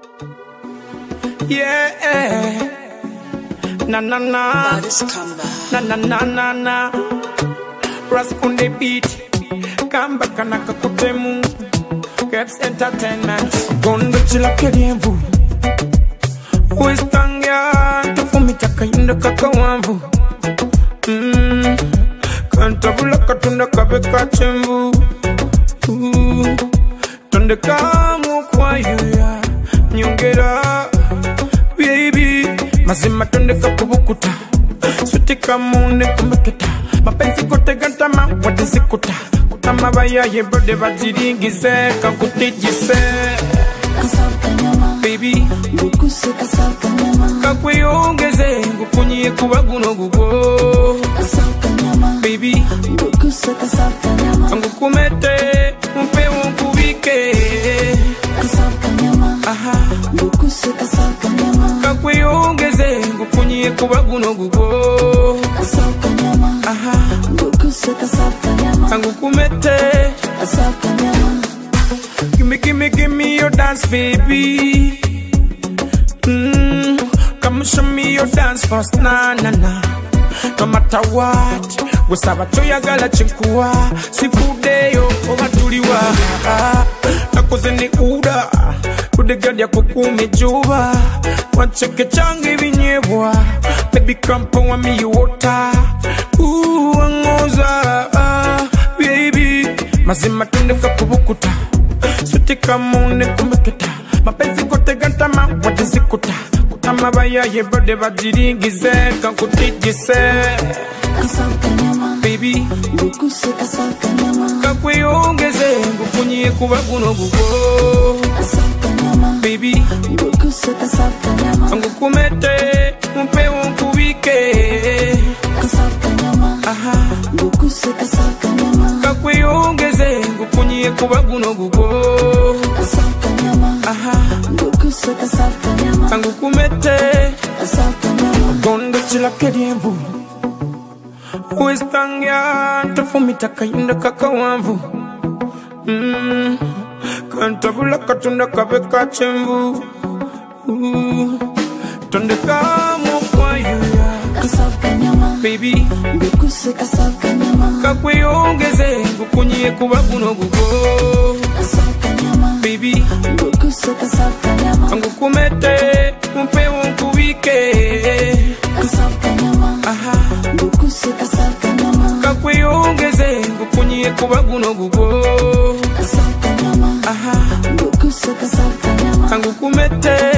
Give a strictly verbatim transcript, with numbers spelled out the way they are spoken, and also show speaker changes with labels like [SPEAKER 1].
[SPEAKER 1] Yeah, na na na, na na na na na. Rasp on the beat, come back and akakutemu. Caps Entertainment, gondo chila kediembu. Westanga, tufumita kayinda kakawambu. Mm, kantabula katunda kabeka chembu. Uh, tonde kamu kwa yuya, nyongera. Baby, mazima tonde kapubukuta. Suti kamune kumeketa. Mapenzi kote gantama, wadisi kuta. Kutama baya ye brode batiringize, kakutijise. Baby,
[SPEAKER 2] Bukuse kasaka nyama.
[SPEAKER 1] kakwe yongeze, ngukunye kubaguno gugo. Baby,
[SPEAKER 2] Bukuse kasaka nyama.
[SPEAKER 1] ngukumete, umpe unkubike.
[SPEAKER 2] Kasaka nyama.
[SPEAKER 1] Aha,
[SPEAKER 2] Bukuse kasaka nyama.
[SPEAKER 1] kakwe yongeze, ngukunye kubaguno gugo.
[SPEAKER 2] Kasaka nyama.
[SPEAKER 1] Aha,
[SPEAKER 2] Bukuse kasaka nyama.
[SPEAKER 1] ngukumete.
[SPEAKER 2] Kasaka nyama.
[SPEAKER 1] Gimme, gimme, gimme your dance, baby. Mm, come show me your dance first, na na na. No matter what, we sabato ya gala chikuwa. Sifude yo, ovatuliwa. Nakoze ni uda, kudegadi ya kukume juba. Wancheke changi vinyebwa. Baby come pour me your water. Ooh, angoza, baby. Mazima tunde kapubukuta. Suti kamune kumeketa. Mapenzi kote gantama wadisi kuta. Kutama baya ye brode batiringize, kakutijise.
[SPEAKER 2] Kasaka nyama.
[SPEAKER 1] Baby,
[SPEAKER 2] Bukuse kasaka nyama.
[SPEAKER 1] kakwe yongeze, ngukunye kubaguno gugo.
[SPEAKER 2] Kasaka nyama.
[SPEAKER 1] Baby,
[SPEAKER 2] Bukuse kasaka nyama.
[SPEAKER 1] ngukumete, umpe unkubike.
[SPEAKER 2] Kasaka nyama.
[SPEAKER 1] Aha,
[SPEAKER 2] Bukuse kasaka nyama.
[SPEAKER 1] kakwe yongeze, ngukunye kubaguno gugo.
[SPEAKER 2] Kasaka nyama.
[SPEAKER 1] Aha,
[SPEAKER 2] Bukuse kasaka nyama.
[SPEAKER 1] ngukumete.
[SPEAKER 2] Kasaka nyama.
[SPEAKER 1] Gondo chila kediembu. Westanga, tufumita kayinda kakawambu. Mm, kantabula katunda kabeka chembu. Uh, tonde kamu kwa yuya.
[SPEAKER 2] Kasaka nyama.
[SPEAKER 1] Baby,
[SPEAKER 2] Bukuse kasaka nyama.
[SPEAKER 1] kakwe yongeze, ngukunye kubaguno gugo.
[SPEAKER 2] Kasaka nyama.
[SPEAKER 1] Baby,
[SPEAKER 2] Bukuse kasaka nyama.
[SPEAKER 1] ngukumete, umpe unkubike.
[SPEAKER 2] Kasaka nyama.
[SPEAKER 1] Aha,
[SPEAKER 2] Bukuse kasaka nyama.
[SPEAKER 1] kakwe yongeze, ngukunye kubaguno gugo.
[SPEAKER 2] Kasaka nyama.
[SPEAKER 1] Aha,
[SPEAKER 2] Bukuse kasaka nyama.
[SPEAKER 1] ngukumete.